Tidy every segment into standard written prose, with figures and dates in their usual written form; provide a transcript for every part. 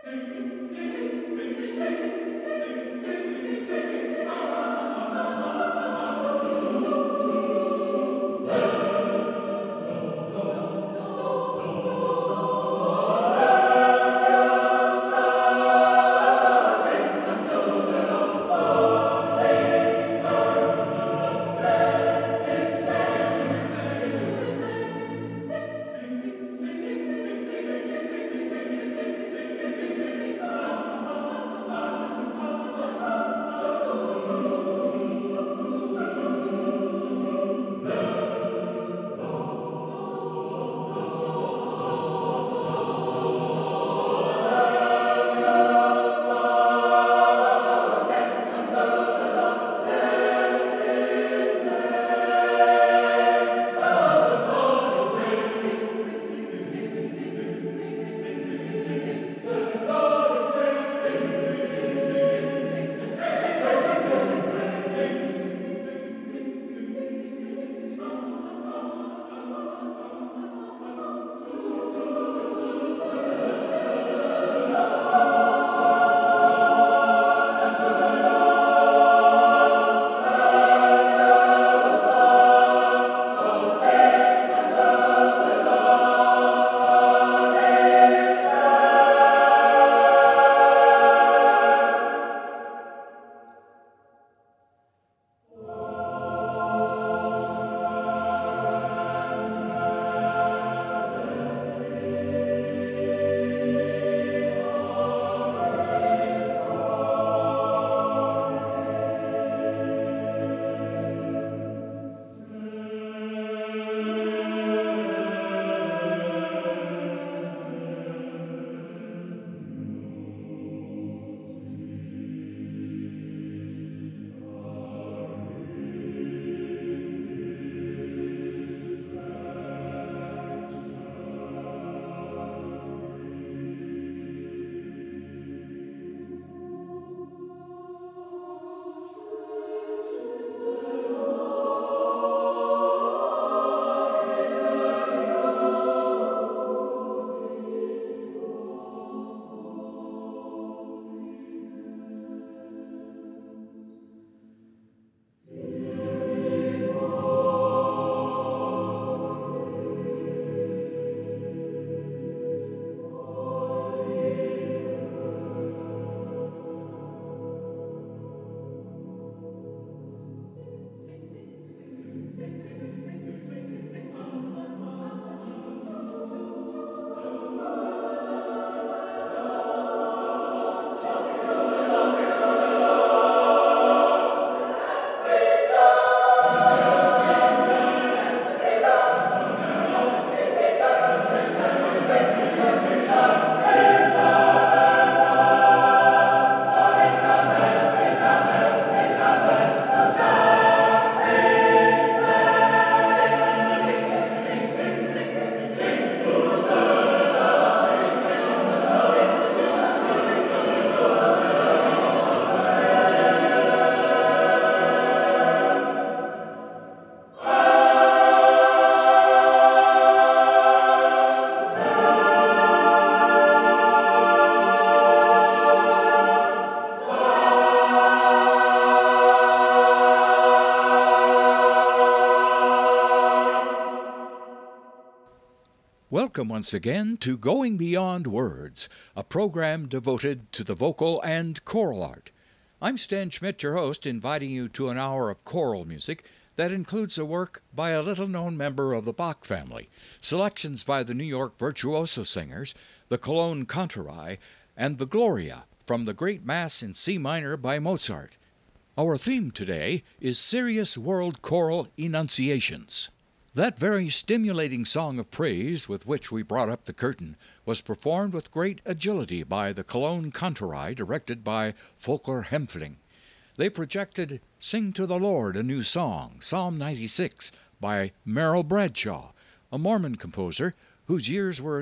Welcome once again to Going Beyond Words, a program devoted to the vocal and choral art. I'm Stan Schmidt, your host, inviting you to an hour of choral music that includes a work by a little-known member of the Bach family, selections by the New York Virtuoso Singers, the Cologne Cantorai, and the Gloria from the Great Mass in C minor by Mozart. Our theme today is Serious World Choral Enunciations. That very stimulating song of praise with which we brought up the curtain was performed with great agility by the Cologne Cantorai, directed by Volker Hempfling. They projected Sing to the Lord a New Song, Psalm 96, by Merrill Bradshaw, a Mormon composer whose years were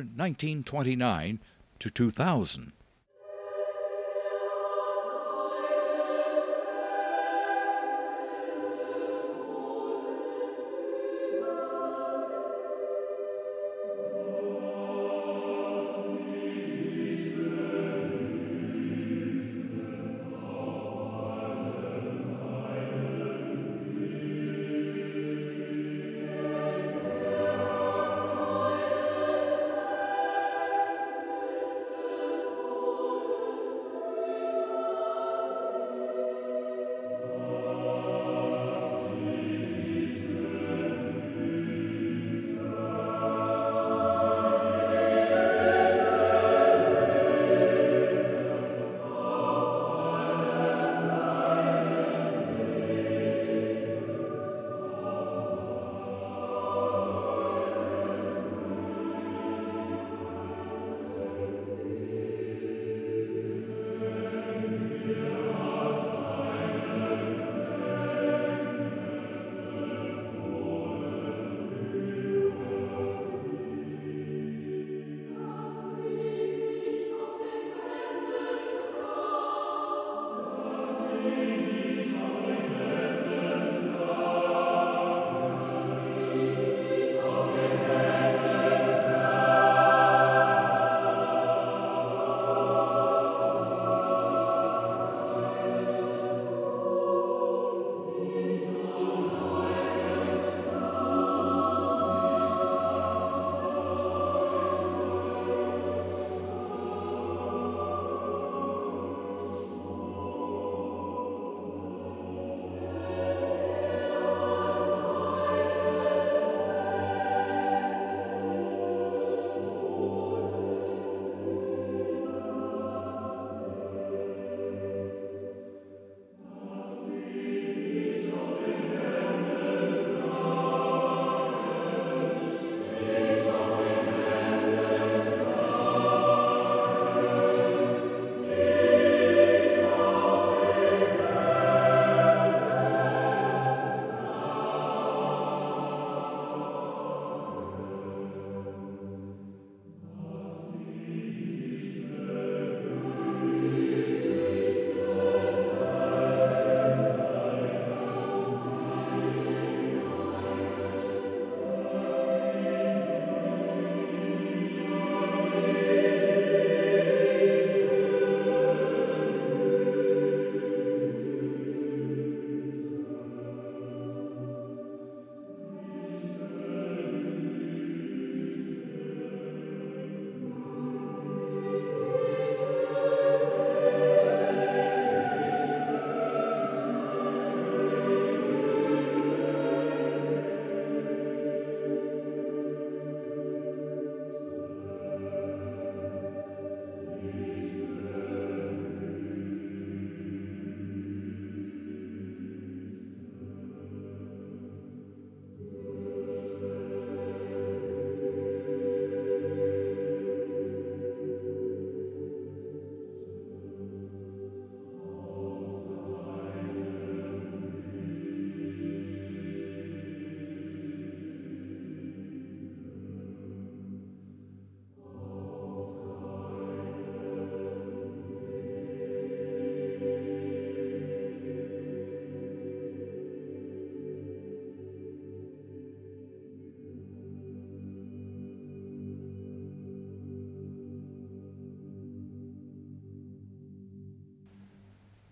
1929 to 2000.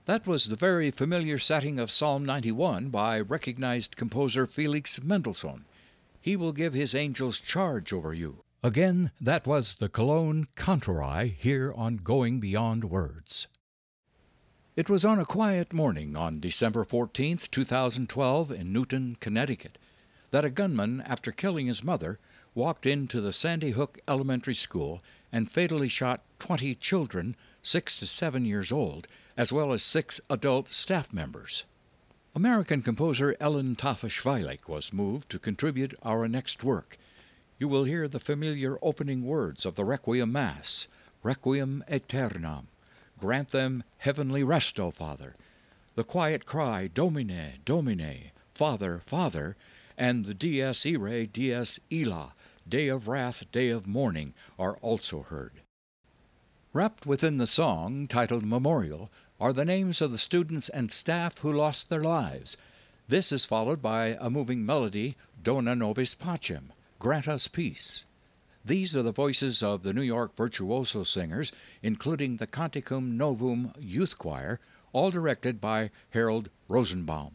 That was the very familiar setting of Psalm 91 by recognized composer Felix Mendelssohn. He will give his angels charge over you. Again, that was the Cologne Cantori here on Going Beyond Words. It was on a quiet morning on December 14, 2012, in Newton, Connecticut, that a gunman, after killing his mother, walked into the Sandy Hook Elementary School and fatally shot 20 children, 6 to 7 years old, as well as 6 adult staff members. American composer Ellen Tafa-Shvailek was moved to contribute our next work. You will hear the familiar opening words of the Requiem Mass, Requiem Aeternam. Grant them heavenly rest, O Father. The quiet cry, Domine, Domine, Father, Father, and the Dies Irae, Dies Illa, Day of Wrath, Day of Mourning, are also heard. Wrapped within the song, titled Memorial, are the names of the students and staff who lost their lives. This is followed by a moving melody, Dona Nobis Pacem, Grant Us Peace. These are the voices of the New York virtuoso singers, including the Canticum Novum Youth Choir, all directed by Harold Rosenbaum.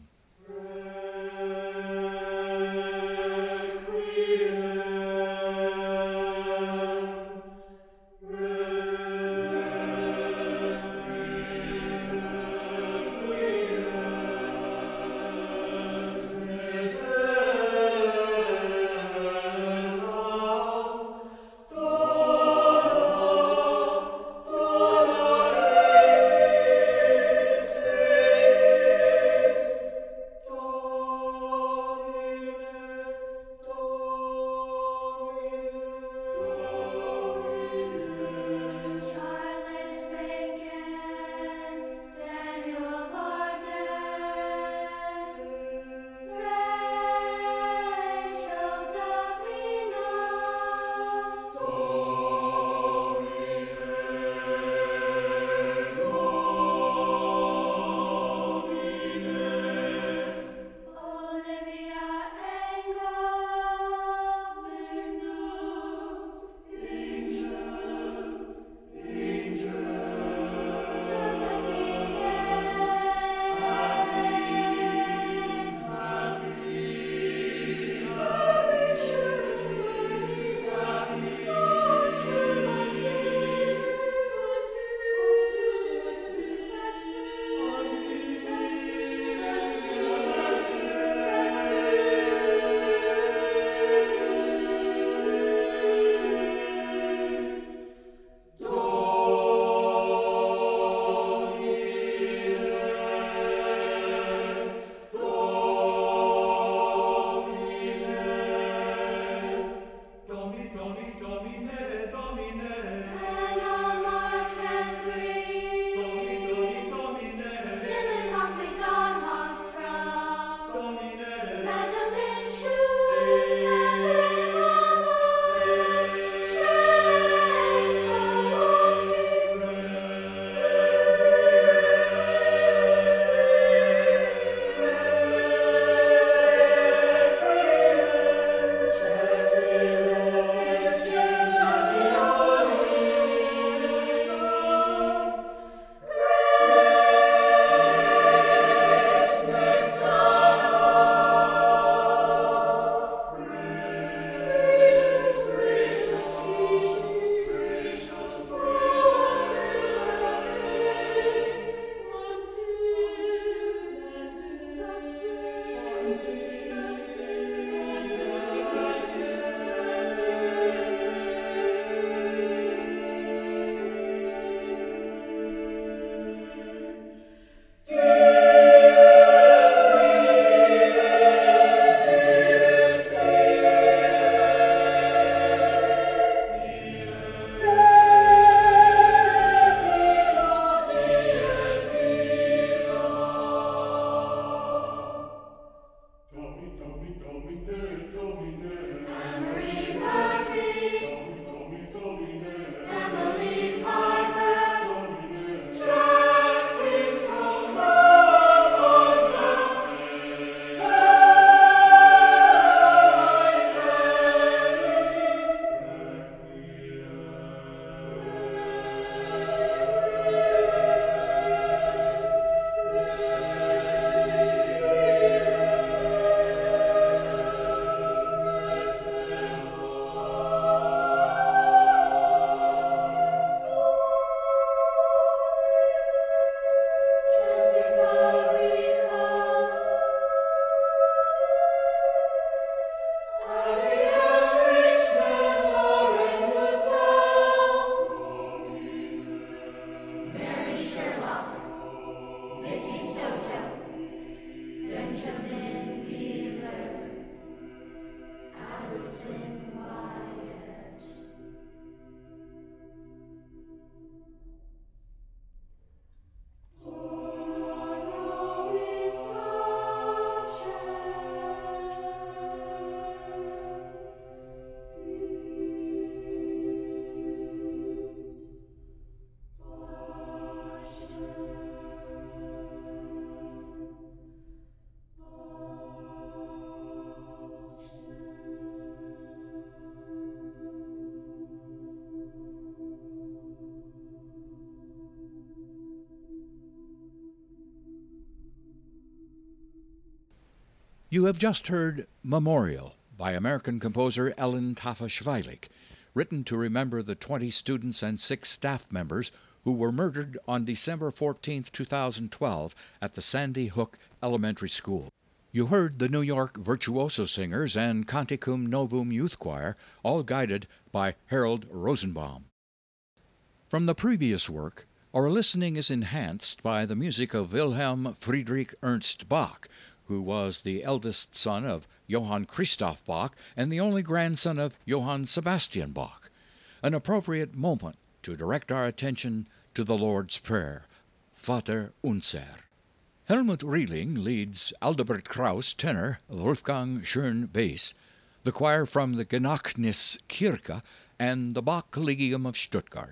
You have just heard Memorial by American composer Ellen Tafa-Shvailik, written to remember the 20 students and 6 staff members who were murdered on December 14, 2012 at the Sandy Hook Elementary School. You heard the New York Virtuoso Singers and Canticum Novum Youth Choir, all guided by Harold Rosenbaum. From the previous work, our listening is enhanced by the music of Wilhelm Friedrich Ernst Bach, who was the eldest son of Johann Christoph Bach and the only grandson of Johann Sebastian Bach. An appropriate moment to direct our attention to the Lord's Prayer, Vater Unser. Helmut Rieling leads, Aldebert Kraus tenor, Wolfgang Schön bass, the choir from the Gedächtniskirche and the Bach Collegium of Stuttgart.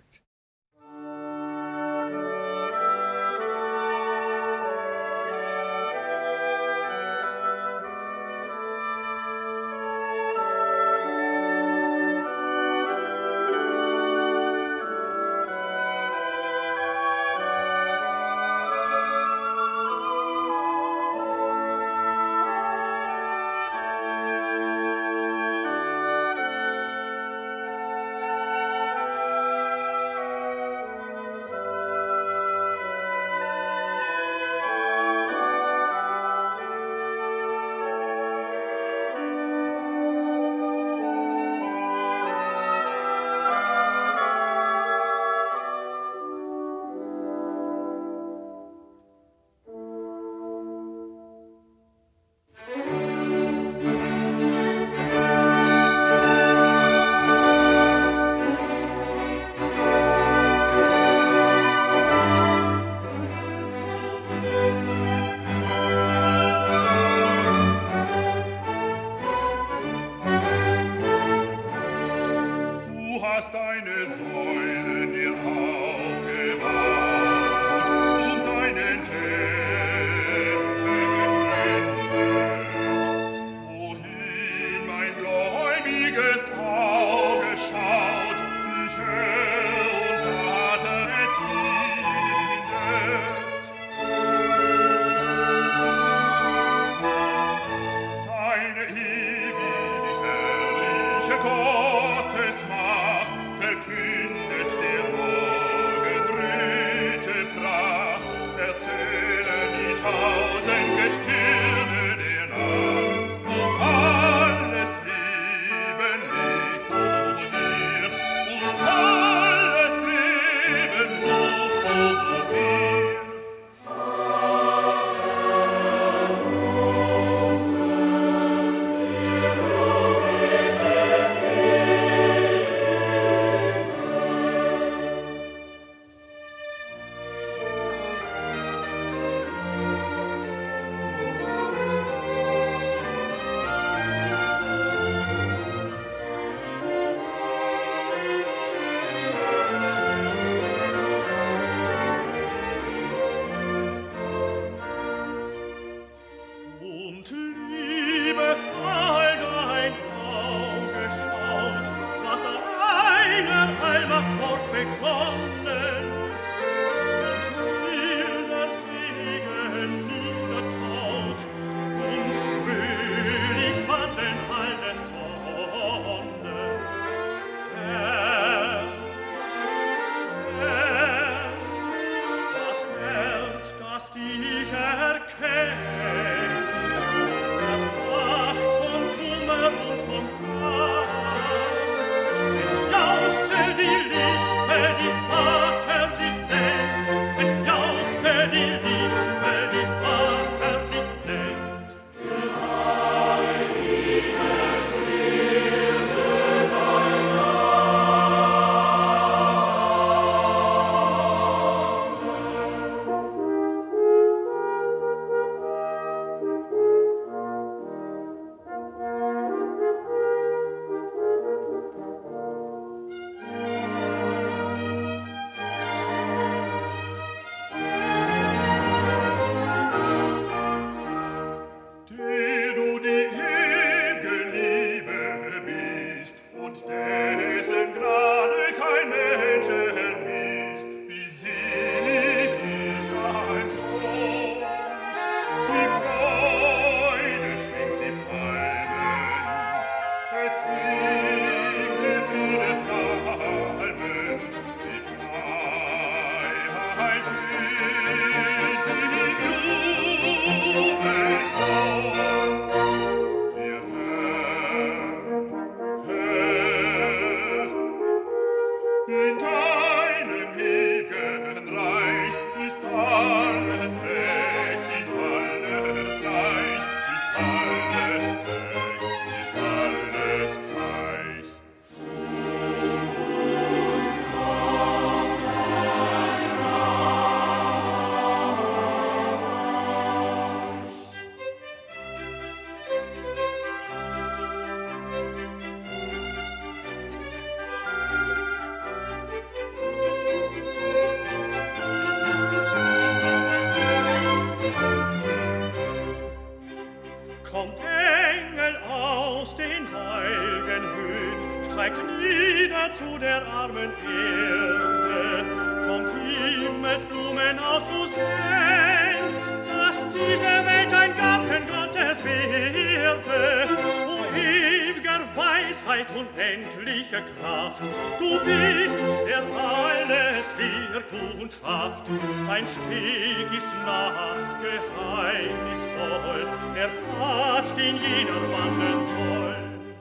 zu der armen Erde, kommt Himmelsblumen auszusehen, dass diese Welt ein Garten Gottes werde. O ewiger Weisheit, unendliche Kraft, du bist, der alles wird und schafft. Dein Steg ist Nacht geheimnisvoll, der Pfad, den jeder wandern soll.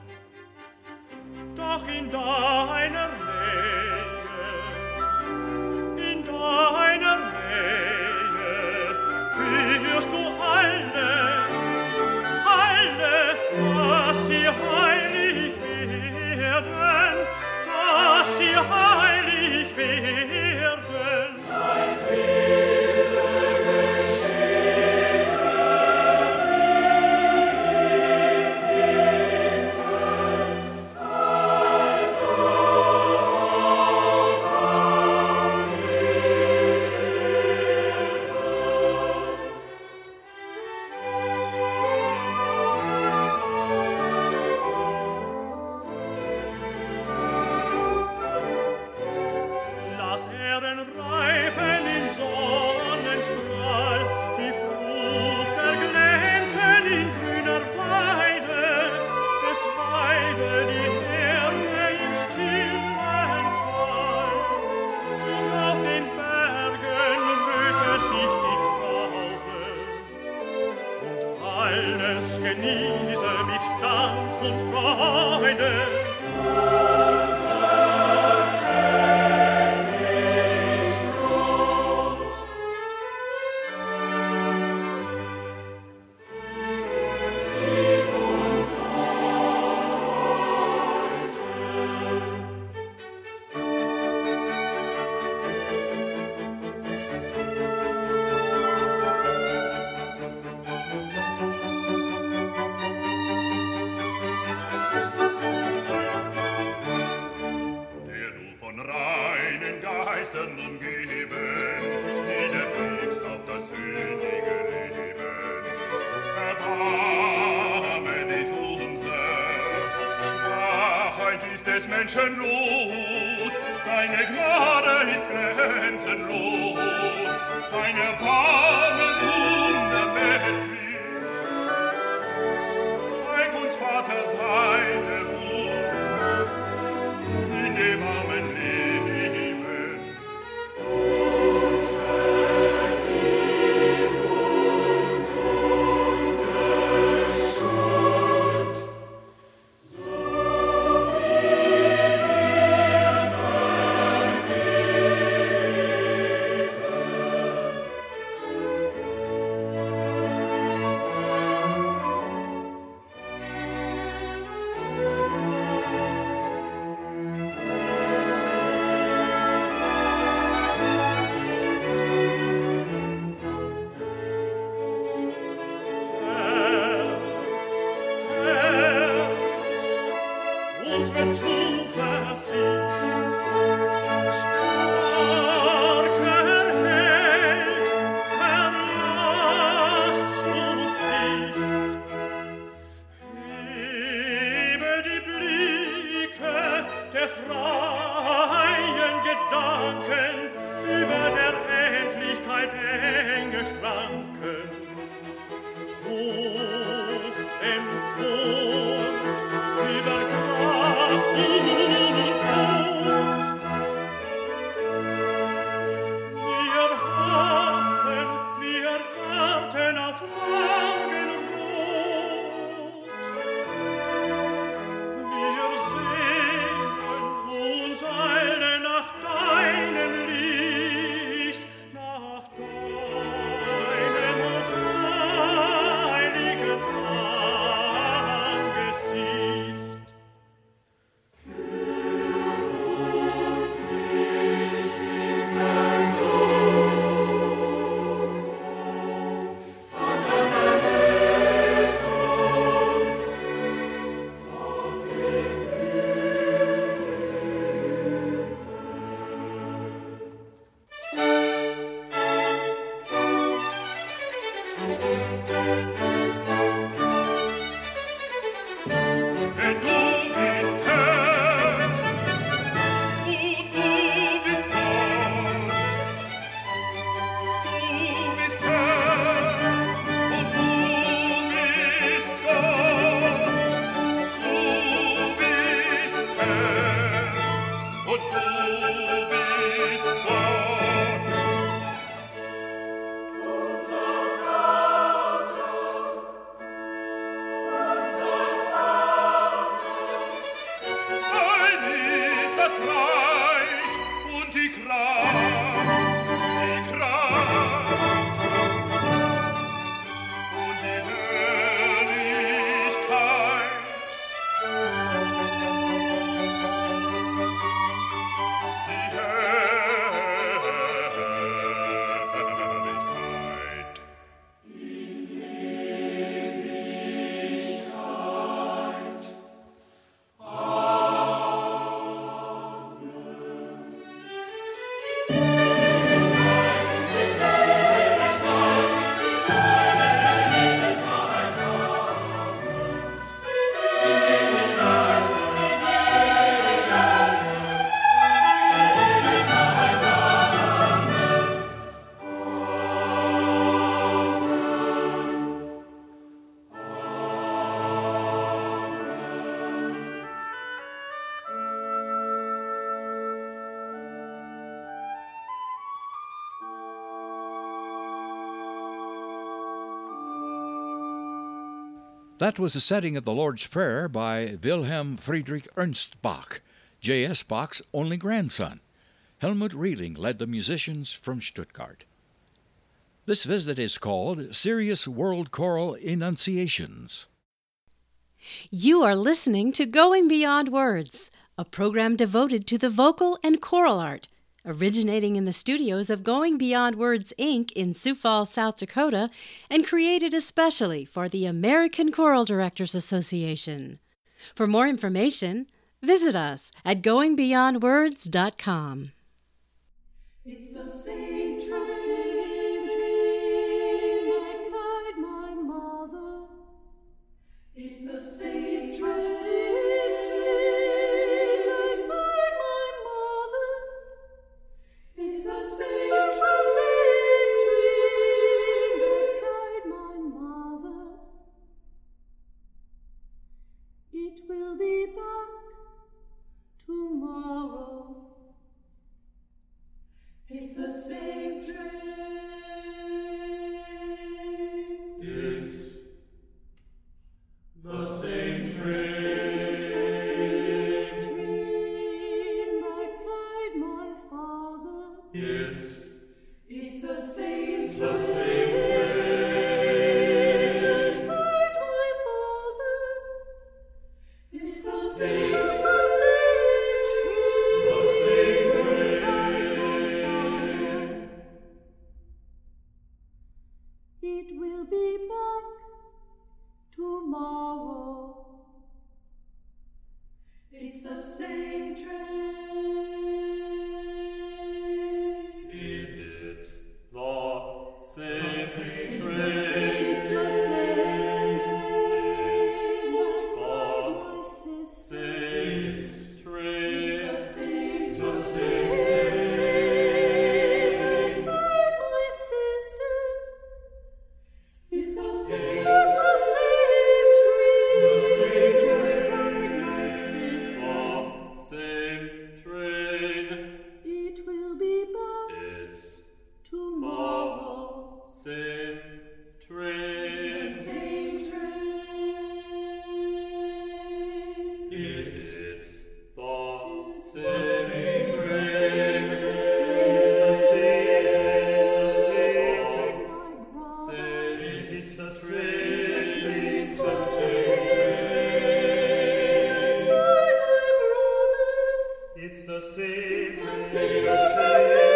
Doch in deiner Nähe führst du alle, dass sie heilig werden, dass sie heilig werden. Dein Wille geschehe, wie im Himmel, also auch auf Lass Erden reifen im Sonnenstrahl, die Frucht erglänzen in grüner Weide, es weide die Erde im stillen Tal. Und auf den Bergen röte sich die Traube, und alles genieße mit Dank und Freude. Der du von reinen Geistern umgeben, die der Blickst auf das sündige Leben. Erbarme dich unser, Schwachheit ist des Menschen los, deine Gnade ist grenzenlos, dein Erbarmen unermesslich. Zeig uns, Vater, deine Huld in dem armen Leben. Und vergib uns unsere Schuld, so wie wir unsere Zuversicht. Starker Held, verlass uns nicht. Hebe die Blicke der freien Gedanken über der Endlichkeit enge Schranken. Hoch empor über Grab und Tod. Wir hoffen, wir warten auf Morgenrot. Wir sehnen uns alle nach deinem Licht, nach deinem That was a setting of the Lord's Prayer by Wilhelm Friedrich Ernst Bach, J.S. Bach's only grandson. Helmut Rieling led the musicians from Stuttgart. This visit is called Serious World Choral Enunciations. You are listening to Going Beyond Words, a program devoted to the vocal and choral art, originating in the studios of Going Beyond Words, Inc. in Sioux Falls, South Dakota, and created especially for the American Choral Directors Association. For more information, visit us at goingbeyondwords.com. It's the same dream that guide my mother. It's the same dream that guide my mother. It's the same dream that guide my mother. It will be back tomorrow. It's the same train. It's the same train. It's the same train that guide my father. It's the same train. the same train. That guide my father. It's the same train. It will be back tomorrow. It's the same train. It's the same It's the train. same train. Like my sister. Same train. It's the same The train. same train. Like my sister. It's the same train. The same train. Like my sister. Same train. It will be back It's tomorrow. same The train. same train. It's the same It's train. the same train. My brother. It's the It's same. the same train. My brother. It's the same. It's the same train.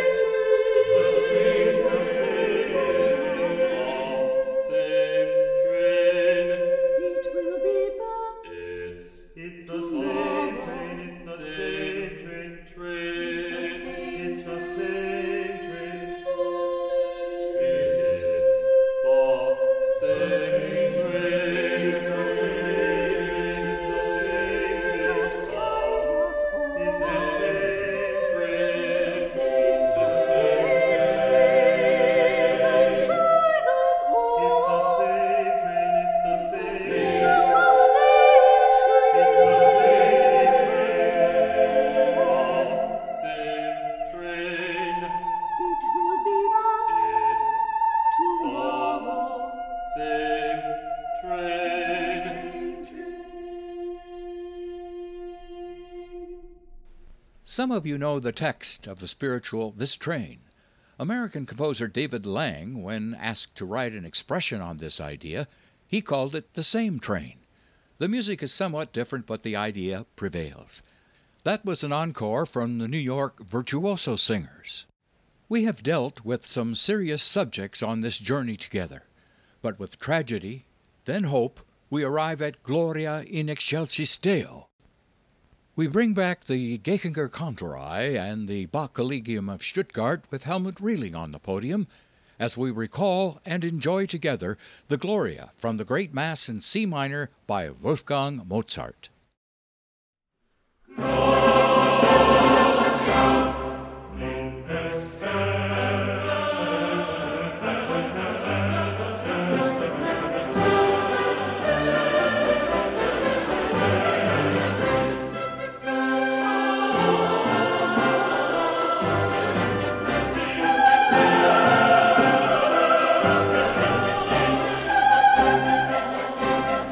Same train. It will be back It's the same train. It's the same train. It's the same It's the same train. train. It's the same train. It's the same train that carries us all. It's the same train. It's the same train that carries us all. It's the same train. It's the same It's train. the same Same train. It will be back It's tomorrow. same train. Same train. Some of you know the text of the spiritual This Train. American composer David Lang, when asked to write an expression on this idea, he called it the same train. The music is somewhat different, but the idea prevails. That was an encore from the New York Virtuoso Singers. We have dealt with some serious subjects on this journey together, but with tragedy, then hope, we arrive at Gloria in Excelsis Deo. We bring back the Gechinger Kantorei and the Bach Collegium of Stuttgart with Helmut Rieling on the podium as we recall and enjoy together the Gloria from the Great Mass in C minor by Wolfgang Mozart. It's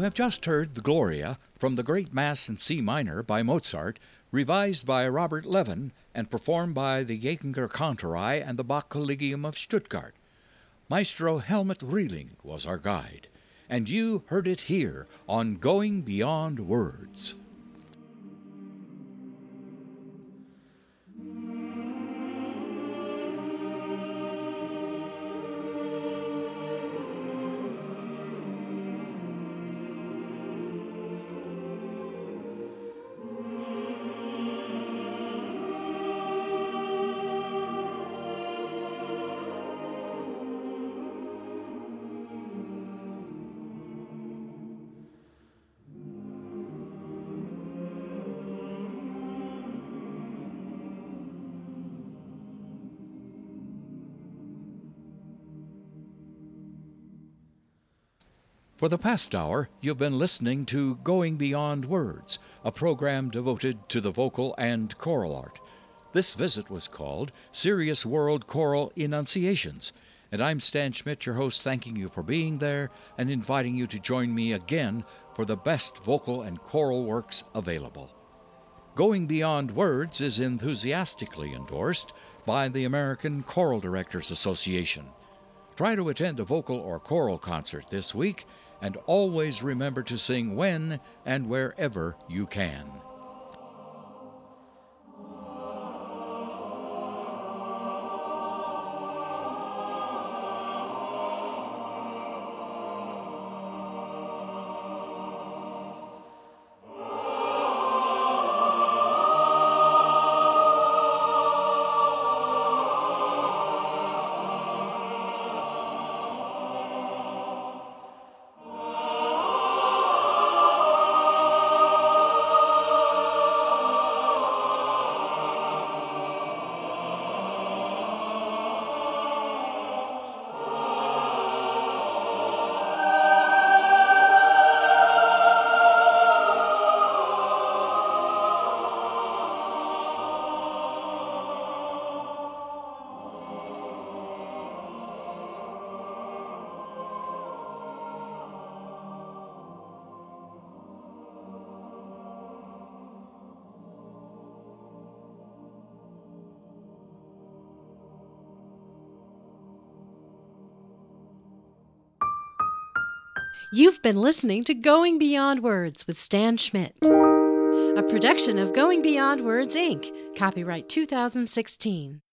have just heard the Gloria from the Great Mass in C minor by Mozart, revised by Robert Levin and performed by the Jäger Kantorei and the Bach Collegium of Stuttgart. Maestro Helmut Rieling was our guide, and you heard it here on Going Beyond Words. For the past hour, you've been listening to Going Beyond Words, a program devoted to the vocal and choral art. This visit was called Serious World Choral Enunciations, and I'm Stan Schmidt, your host, thanking you for being there and inviting you to join me again for the best vocal and choral works available. Going Beyond Words is enthusiastically endorsed by the American Choral Directors Association. Try to attend a vocal or choral concert this week, and always remember to sing when and wherever you can. You've been listening to Going Beyond Words with Stan Schmidt, a production of Going Beyond Words, Inc., copyright 2016.